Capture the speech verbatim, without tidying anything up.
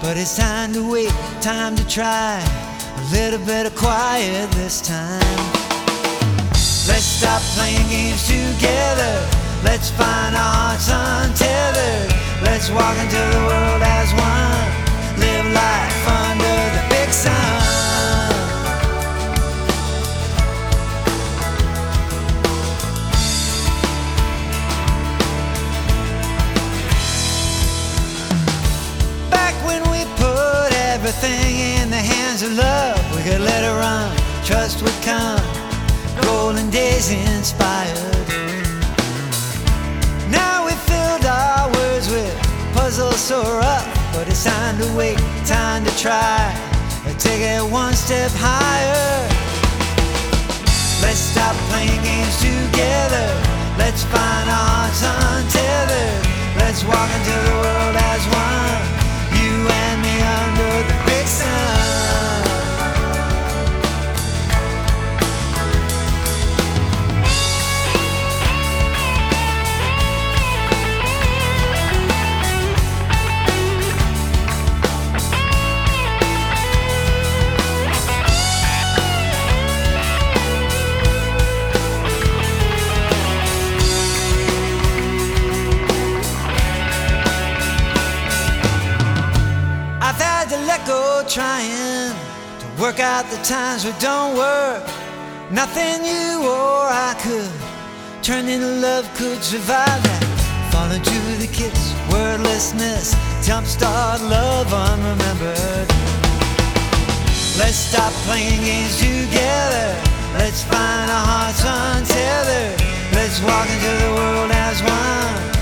but it's time to wait, time to try a little bit of quiet this time. Let's stop playing games together. Let's find our hearts untethered. Let's walk into the world as one. Live life under the big sun. Back when we put everything in the hands of love, we could let it run, trust would come, golden days inspired. Now we filled our words with puzzles so rough, but it's time to wait, time to try, take it one step higher. Let's stop playing games together. Let's find our hearts untethered. Let's walk into the world as one, you and me under the big sun. I've had to let go, trying to work out the times that don't work. Nothing you or I could turn into love could survive that. Fall into the kiss, wordlessness, jumpstart love unremembered. Let's stop playing games together. Let's find our hearts untethered. Let's walk into the world as one.